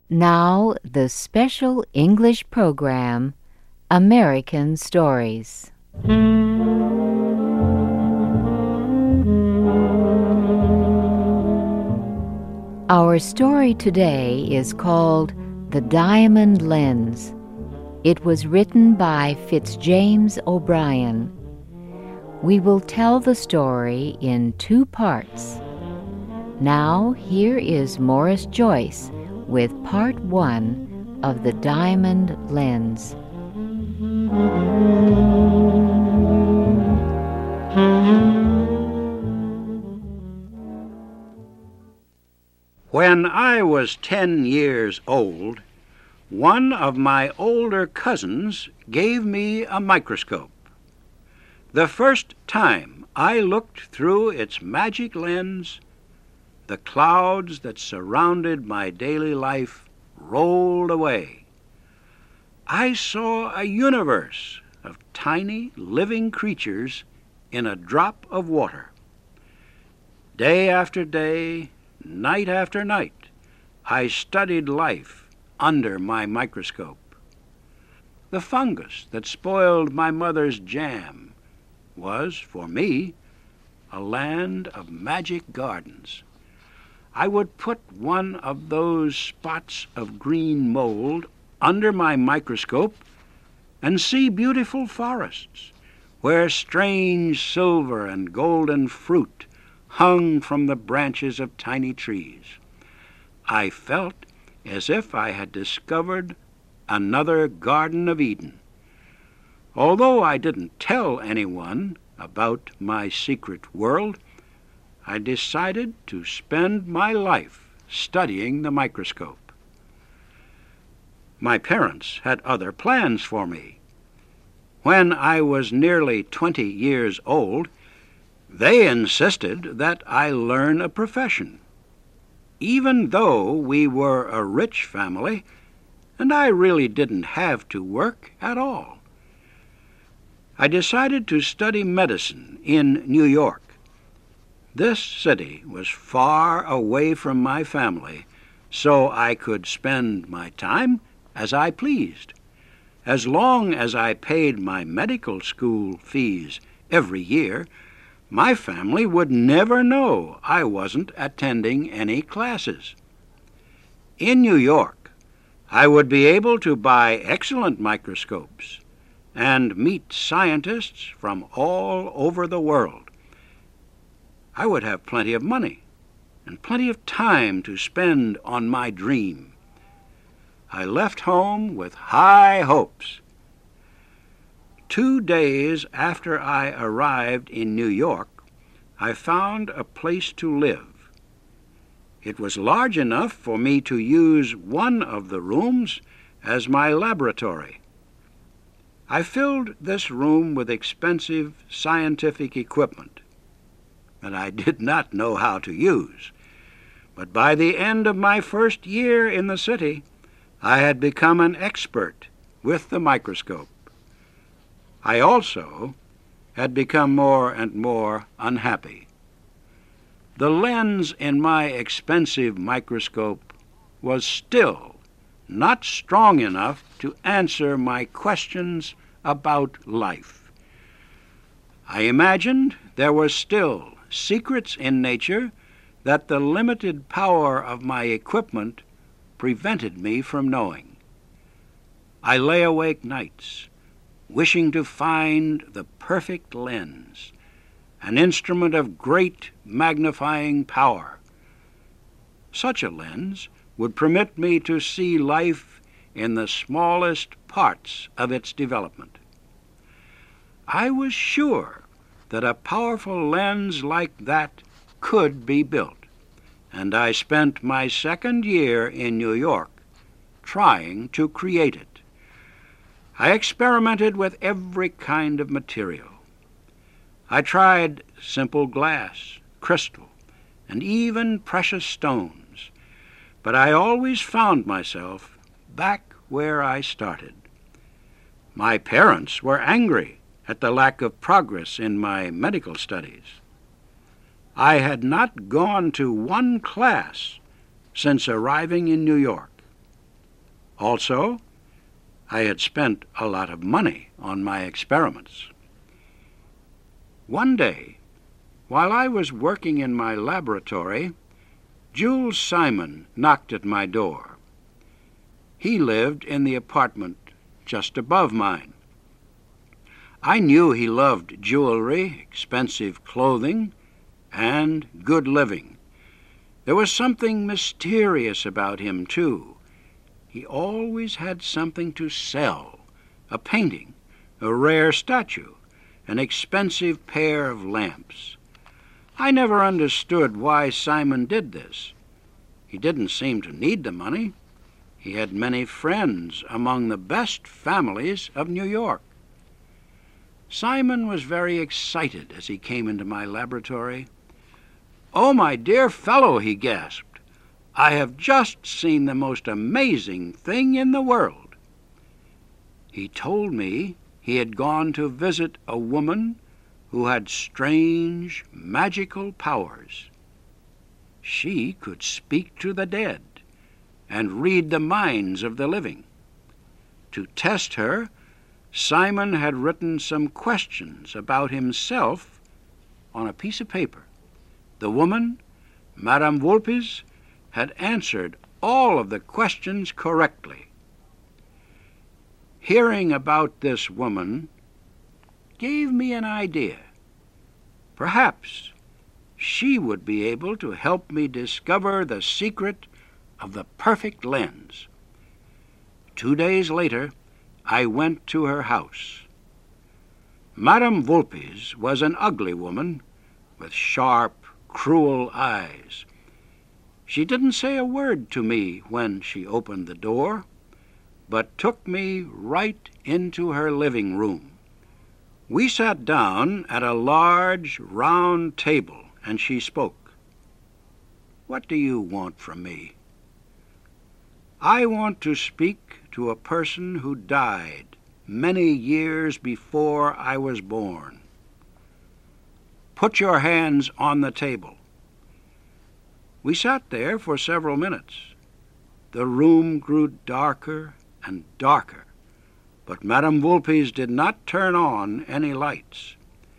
Now the special English program, American Stories. Our story today is called The Diamond Lens. It was written by Fitzjames O'Brien. We will tell the story in 2 parts. Now here is Morris Joyce with Part 1 of The Diamond Lens. When I was 10 years old, one of my older cousins gave me a microscope. The first time I looked through its magic lens, the clouds that surrounded my daily life rolled away. I saw a universe of tiny, living creatures in a drop of water. Day after day, night after night, I studied life under my microscope. The fungus that spoiled my mother's jam was, for me, a land of magic gardens. I would put one of those spots of green mold under my microscope and see beautiful forests where strange silver and golden fruit hung from the branches of tiny trees. I felt as if I had discovered another Garden of Eden. Although I didn't tell anyone about my secret world, I decided to spend my life studying the microscope. My parents had other plans for me. When I was nearly 20 years old, they insisted that I learn a profession. Even though we were a rich family, and I really didn't have to work at all. I decided to study medicine in New York. This city was far away from my family, so I could spend my time as I pleased. As long as I paid my medical school fees every year, my family would never know I wasn't attending any classes. In New York, I would be able to buy excellent microscopes and meet scientists from all over the world. I would have plenty of money and plenty of time to spend on my dream. I left home with high hopes. 2 days after I arrived in New York, I found a place to live. It was large enough for me to use one of the rooms as my laboratory. I filled this room with expensive scientific equipment that I did not know how to use. But by the end of my first year in the city, I had become an expert with the microscope. I also had become more and more unhappy. The lens in my expensive microscope was still not strong enough to answer my questions about life. I imagined there were still secrets in nature that the limited power of my equipment prevented me from knowing. I lay awake nights, wishing to find the perfect lens, an instrument of great magnifying power. Such a lens would permit me to see life in the smallest parts of its development. I was sure that a powerful lens like that could be built, and I spent my 2nd year in New York trying to create it. I experimented with every kind of material. I tried simple glass, crystal, and even precious stones, but I always found myself back where I started. My parents were angry at the lack of progress in my medical studies. I had not gone to one class since arriving in New York. Also, I had spent a lot of money on my experiments. One day, while I was working in my laboratory, Jules Simon knocked at my door. He lived in the apartment just above mine. I knew he loved jewelry, expensive clothing, and good living. There was something mysterious about him, too. He always had something to sell: a painting, a rare statue, an expensive pair of lamps. I never understood why Simon did this. He didn't seem to need the money. He had many friends among the best families of New York. Simon was very excited as he came into my laboratory. "Oh, my dear fellow," he gasped, "I have just seen the most amazing thing in the world." He told me he had gone to visit a woman who had strange, magical powers. She could speak to the dead and read the minds of the living. To test her, Simon had written some questions about himself on a piece of paper. The woman, Madame Vulpes, had answered all of the questions correctly. Hearing about this woman gave me an idea. Perhaps she would be able to help me discover the secret of the perfect lens. 2 days later, I went to her house. Madame Vulpes was an ugly woman with sharp, cruel eyes. She didn't say a word to me when she opened the door, but took me right into her living room. We sat down at a large, round table, and she spoke. "What do you want from me?" "I want to speak to a person who died many years before I was born." "Put your hands on the table." We sat there for several minutes. The room grew darker and darker, but Madame Vulpes did not turn on any lights.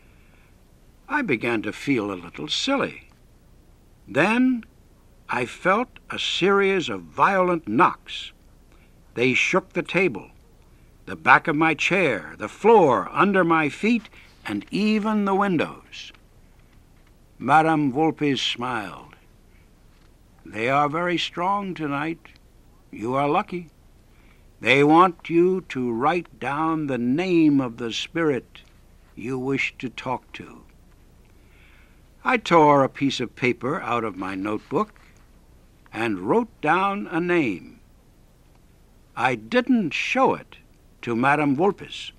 I began to feel a little silly. Then I felt a series of violent knocks. They shook the table, the back of my chair, the floor under my feet, and even the windows. Madame Vulpes smiled. "They are very strong tonight. You are lucky. They want you to write down the name of the spirit you wish to talk to." I tore a piece of paper out of my notebook and wrote down a name. I didn't show it to Madame Vulpes.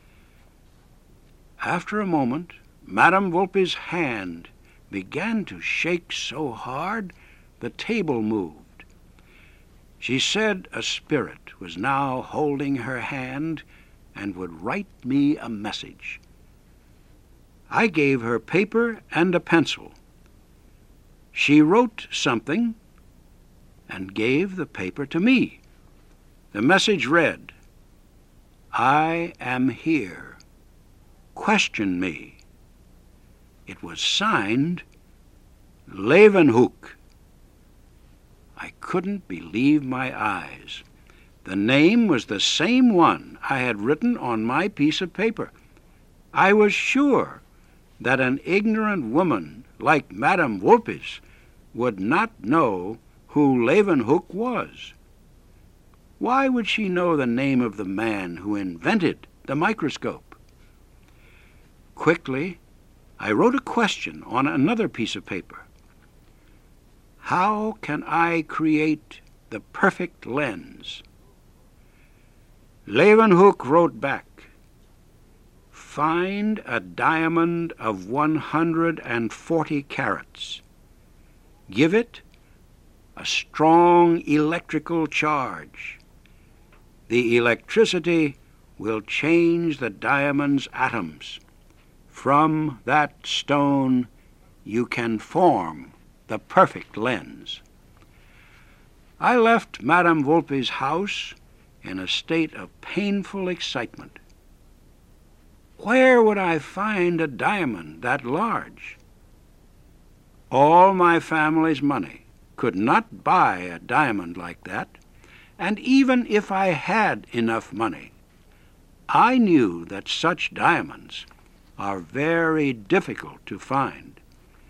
After a moment, Madame Vulpes' hand began to shake so hard the table moved. She said a spirit was now holding her hand and would write me a message. I gave her paper and a pencil. She wrote something and gave the paper to me. The message read, "I am here. Question me." It was signed Leeuwenhoek. I couldn't believe my eyes. The name was the same one I had written on my piece of paper. I was sure that an ignorant woman like Madame Vulpes would not know who Leeuwenhoek was. Why would she know the name of the man who invented the microscope? Quickly, I wrote a question on another piece of paper. How can I create the perfect lens? Leeuwenhoek wrote back, "Find a diamond of 140 carats. Give it a strong electrical charge. The electricity will change the diamond's atoms. From that stone you can form the perfect lens." I left Madame Vulpes' house in a state of painful excitement. Where would I find a diamond that large? All my family's money could not buy a diamond like that, and even if I had enough money, I knew that such diamonds are very difficult to find.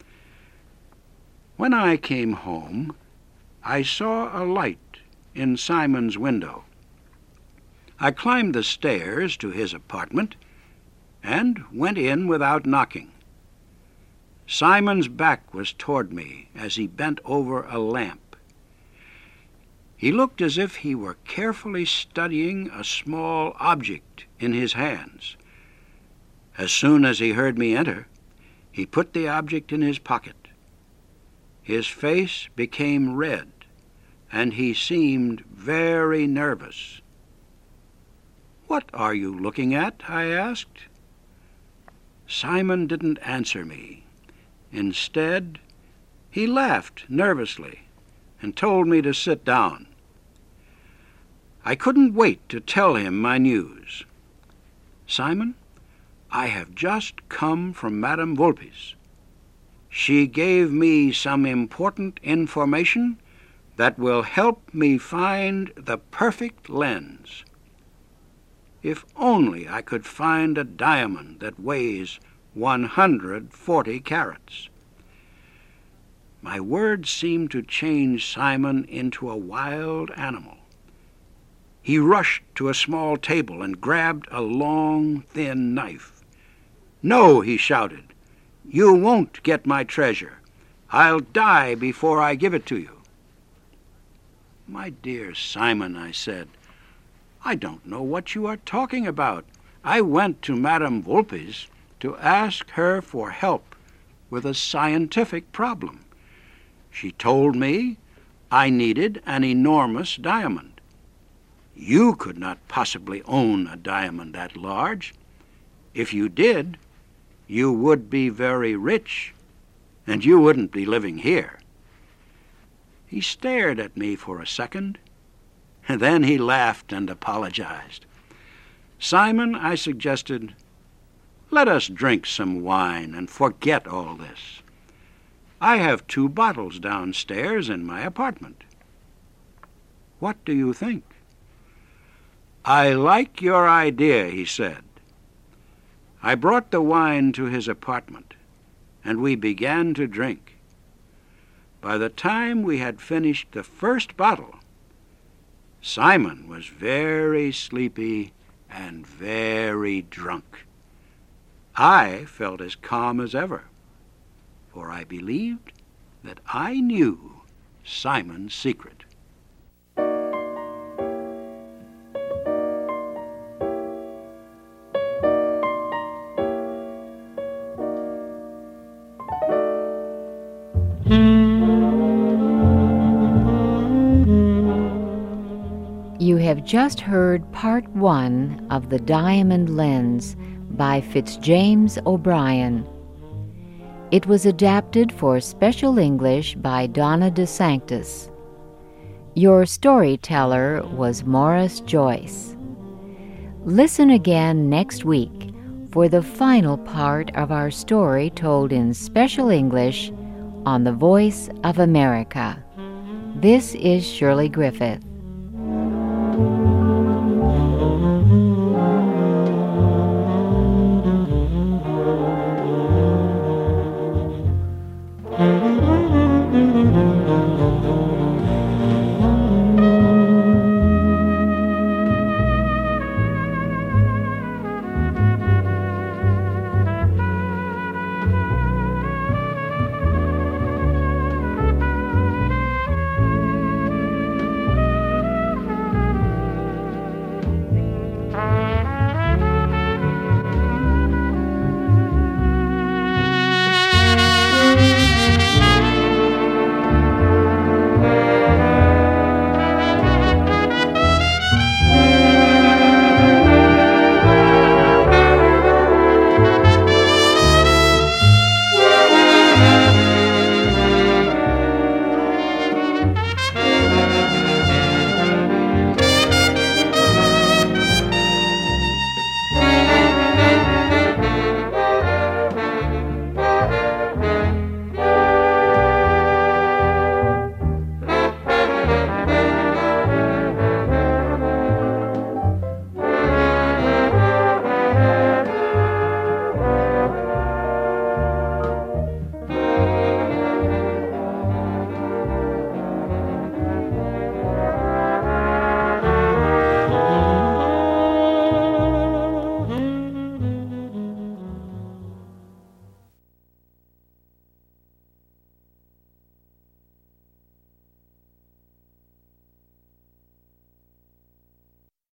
When I came home, I saw a light in Simon's window. I climbed the stairs to his apartment and went in without knocking. Simon's back was toward me as he bent over a lamp. He looked as if he were carefully studying a small object in his hands. As soon as he heard me enter, he put the object in his pocket. His face became red, and he seemed very nervous. "What are you looking at?" I asked. Simon didn't answer me. Instead, he laughed nervously and told me to sit down. I couldn't wait to tell him my news. "Simon, I have just come from Madame Volpe's. She gave me some important information that will help me find the perfect lens. If only I could find a diamond that weighs 140 carats." My words seemed to change Simon into a wild animal. He rushed to a small table and grabbed a long, thin knife. "No," he shouted, "you won't get my treasure. I'll die before I give it to you." "My dear Simon," I said, "I don't know what you are talking about. I went to Madame Volpe's to ask her for help with a scientific problem. She told me I needed an enormous diamond. You could not possibly own a diamond that large. If you did, you would be very rich, and you wouldn't be living here." He stared at me for a second, and then he laughed and apologized. "Simon," I suggested, "let us drink some wine and forget all this. I have 2 bottles downstairs in my apartment. What do you think?" "I like your idea," he said. I brought the wine to his apartment, and we began to drink. By the time we had finished the first bottle, Simon was very sleepy and very drunk. I felt as calm as ever, for I believed that I knew Simon's secret. You have just heard part 1 of The Diamond Lens by Fitzjames O'Brien. It was adapted for Special English by Donna DeSanctis. Your storyteller was Morris Joyce. Listen again next week for the final part of our story told in Special English on The Voice of America. This is Shirley Griffith.